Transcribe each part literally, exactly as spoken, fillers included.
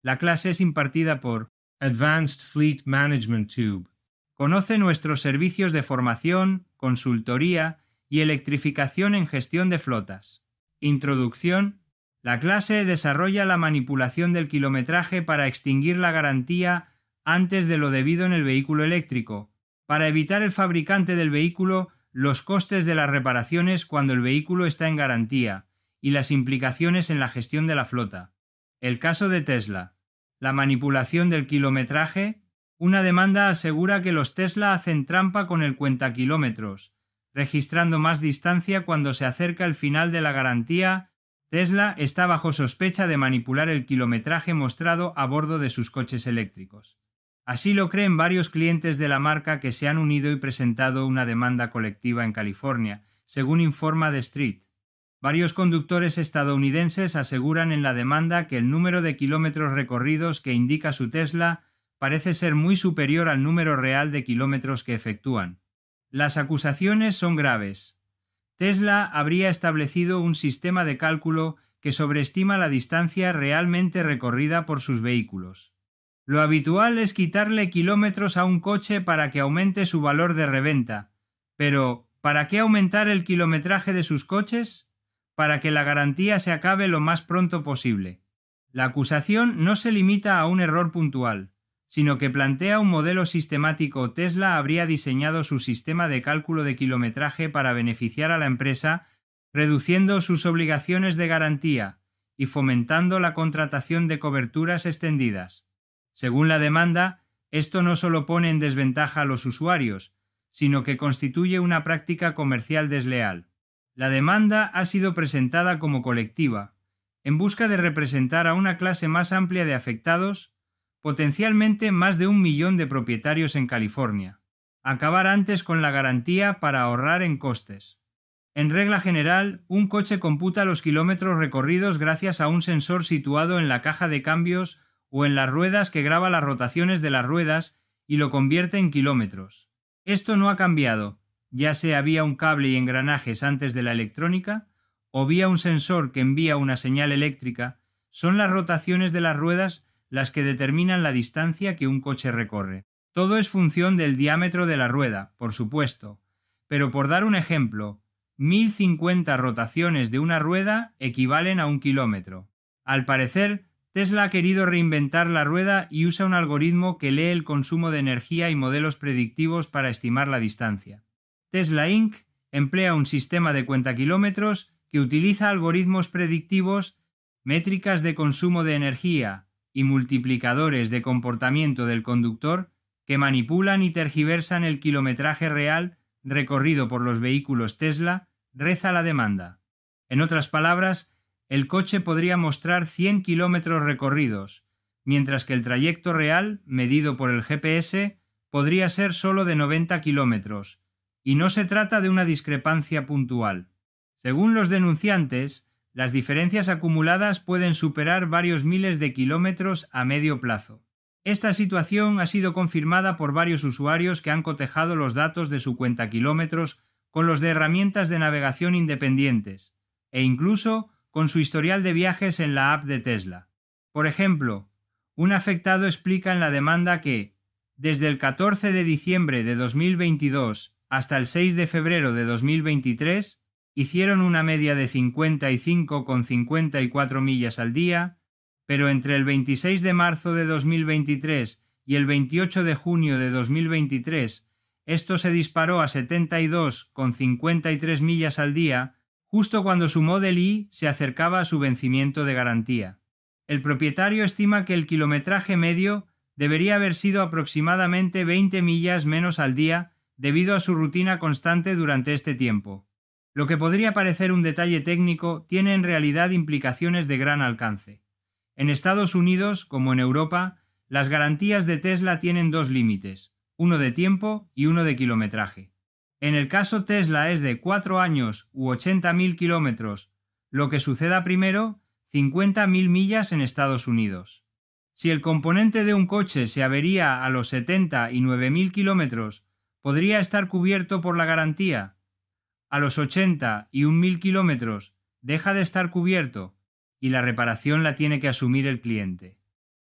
La clase es impartida por Advanced Fleet Management Tube. Conoce nuestros servicios de formación, consultoría y electrificación en gestión de flotas. Introducción. La clase desarrolla la manipulación del kilometraje para extinguir la garantía antes de lo debido en el vehículo eléctrico, para evitar el fabricante del vehículo los costes de las reparaciones cuando el vehículo está en garantía y las implicaciones en la gestión de la flota. El caso de Tesla. La manipulación del kilometraje. Una demanda asegura que los Tesla hacen trampa con el cuentakilómetros, registrando más distancia cuando se acerca el final de la garantía. Tesla está bajo sospecha de manipular el kilometraje mostrado a bordo de sus coches eléctricos. Así lo creen varios clientes de la marca que se han unido y presentado una demanda colectiva en California, según informa The Street. Varios conductores estadounidenses aseguran en la demanda que el número de kilómetros recorridos que indica su Tesla parece ser muy superior al número real de kilómetros que efectúan. Las acusaciones son graves. Tesla habría establecido un sistema de cálculo que sobreestima la distancia realmente recorrida por sus vehículos. Lo habitual es quitarle kilómetros a un coche para que aumente su valor de reventa. Pero, ¿para qué aumentar el kilometraje de sus coches? Para que la garantía se acabe lo más pronto posible. La acusación no se limita a un error puntual, sino que plantea un modelo sistemático. Tesla habría diseñado su sistema de cálculo de kilometraje para beneficiar a la empresa, reduciendo sus obligaciones de garantía y fomentando la contratación de coberturas extendidas. Según la demanda, esto no solo pone en desventaja a los usuarios, sino que constituye una práctica comercial desleal. La demanda ha sido presentada como colectiva, en busca de representar a una clase más amplia de afectados, potencialmente más de un millón de propietarios en California. Acabar antes con la garantía para ahorrar en costes. En regla general, un coche computa los kilómetros recorridos gracias a un sensor situado en la caja de cambios o en las ruedas que graba las rotaciones de las ruedas y lo convierte en kilómetros. Esto no ha cambiado, ya sea vía un cable y engranajes antes de la electrónica, o vía un sensor que envía una señal eléctrica. Son las rotaciones de las ruedas las que determinan la distancia que un coche recorre. Todo es función del diámetro de la rueda, por supuesto, pero por dar un ejemplo, mil cincuenta rotaciones de una rueda equivalen a un kilómetro. Al parecer, Tesla ha querido reinventar la rueda y usa un algoritmo que lee el consumo de energía y modelos predictivos para estimar la distancia. Tesla incorporated emplea un sistema de cuentakilómetros que utiliza algoritmos predictivos, métricas de consumo de energía y multiplicadores de comportamiento del conductor que manipulan y tergiversan el kilometraje real recorrido por los vehículos Tesla, reza la demanda. En otras palabras, el coche podría mostrar cien kilómetros recorridos, mientras que el trayecto real, medido por el G P S, podría ser solo de noventa kilómetros, y no se trata de una discrepancia puntual. Según los denunciantes, las diferencias acumuladas pueden superar varios miles de kilómetros a medio plazo. Esta situación ha sido confirmada por varios usuarios que han cotejado los datos de su cuentakilómetros con los de herramientas de navegación independientes, e incluso con su historial de viajes en la app de Tesla. Por ejemplo, un afectado explica en la demanda que, desde el catorce de diciembre de dos mil veintidós hasta el seis de febrero de dos mil veintitrés, hicieron una media de cincuenta y cinco coma cincuenta y cuatro millas al día, pero entre el veintiséis de marzo de dos mil veintitrés y el veintiocho de junio de dos mil veintitrés, esto se disparó a setenta y dos coma cincuenta y tres millas al día, justo cuando su Model Y se acercaba a su vencimiento de garantía. El propietario estima que el kilometraje medio debería haber sido aproximadamente veinte millas menos al día debido a su rutina constante durante este tiempo. Lo que podría parecer un detalle técnico tiene en realidad implicaciones de gran alcance. En Estados Unidos, como en Europa, las garantías de Tesla tienen dos límites, uno de tiempo y uno de kilometraje. En el caso Tesla es de cuatro años u ochenta mil kilómetros, lo que suceda primero, cincuenta mil millas en Estados Unidos. Si el componente de un coche se avería a los setenta y nueve mil kilómetros, ¿podría estar cubierto por la garantía? A los ochenta y un mil kilómetros deja de estar cubierto y la reparación la tiene que asumir el cliente.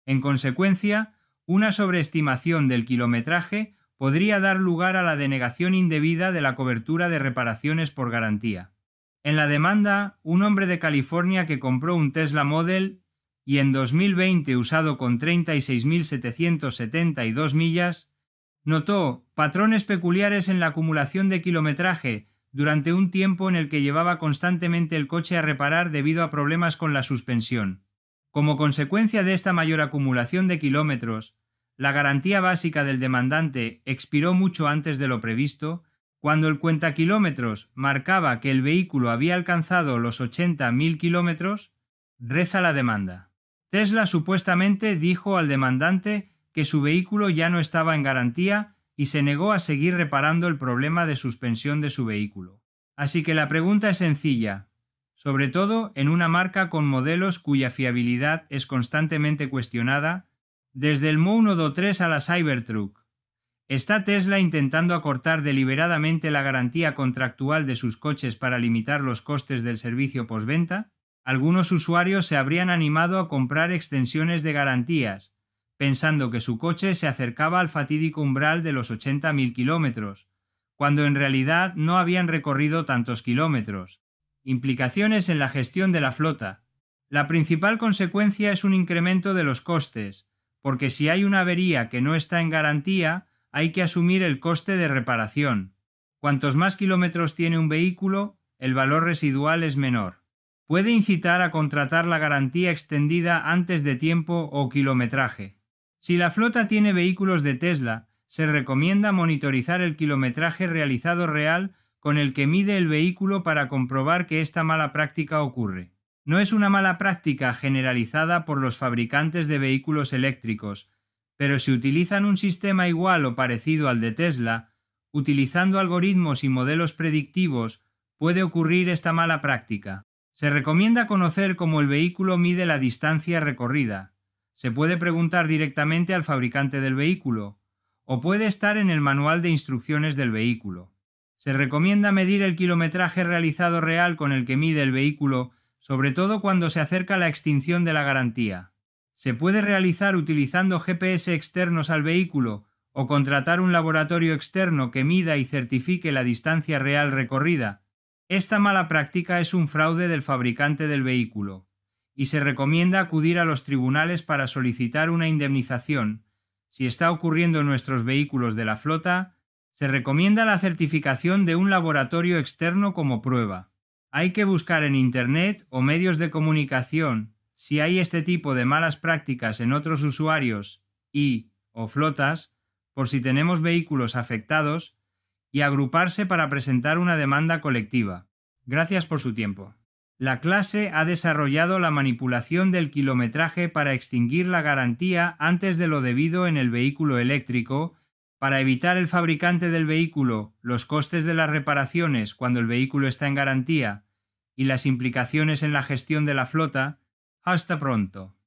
En consecuencia, una sobreestimación del kilometraje podría dar lugar a la denegación indebida de la cobertura de reparaciones por garantía. En la demanda, un hombre de California que compró un Tesla Model y en dos mil veinte usado con treinta y seis mil setecientas setenta y dos millas, notó patrones peculiares en la acumulación de kilometraje durante un tiempo en el que llevaba constantemente el coche a reparar debido a problemas con la suspensión. Como consecuencia de esta mayor acumulación de kilómetros, la garantía básica del demandante expiró mucho antes de lo previsto, cuando el cuentakilómetros marcaba que el vehículo había alcanzado los ochenta mil kilómetros, reza la demanda. Tesla supuestamente dijo al demandante que su vehículo ya no estaba en garantía y se negó a seguir reparando el problema de suspensión de su vehículo. Así que la pregunta es sencilla, sobre todo en una marca con modelos cuya fiabilidad es constantemente cuestionada, desde el Modo tres a la Cybertruck. ¿Está Tesla intentando acortar deliberadamente la garantía contractual de sus coches para limitar los costes del servicio postventa? Algunos usuarios se habrían animado a comprar extensiones de garantías, pensando que su coche se acercaba al fatídico umbral de los ochenta mil kilómetros, cuando en realidad no habían recorrido tantos kilómetros. Implicaciones en la gestión de la flota. La principal consecuencia es un incremento de los costes, porque si hay una avería que no está en garantía, hay que asumir el coste de reparación. Cuantos más kilómetros tiene un vehículo, el valor residual es menor. Puede incitar a contratar la garantía extendida antes de tiempo o kilometraje. Si la flota tiene vehículos de Tesla, se recomienda monitorizar el kilometraje realizado real con el que mide el vehículo para comprobar que esta mala práctica ocurre. No es una mala práctica generalizada por los fabricantes de vehículos eléctricos, pero si utilizan un sistema igual o parecido al de Tesla, utilizando algoritmos y modelos predictivos, puede ocurrir esta mala práctica. Se recomienda conocer cómo el vehículo mide la distancia recorrida. Se puede preguntar directamente al fabricante del vehículo, o puede estar en el manual de instrucciones del vehículo. Se recomienda medir el kilometraje realizado real con el que mide el vehículo, sobre todo cuando se acerca la extinción de la garantía. Se puede realizar utilizando G P S externos al vehículo o contratar un laboratorio externo que mida y certifique la distancia real recorrida. Esta mala práctica es un fraude del fabricante del vehículo, y se recomienda acudir a los tribunales para solicitar una indemnización. Si está ocurriendo en nuestros vehículos de la flota, se recomienda la certificación de un laboratorio externo como prueba. Hay que buscar en Internet o medios de comunicación si hay este tipo de malas prácticas en otros usuarios y o flotas, por si tenemos vehículos afectados, y agruparse para presentar una demanda colectiva. Gracias por su tiempo. La clase ha desarrollado la manipulación del kilometraje para extinguir la garantía antes de lo debido en el vehículo eléctrico, para evitar el fabricante del vehículo los costes de las reparaciones cuando el vehículo está en garantía y las implicaciones en la gestión de la flota. Hasta pronto.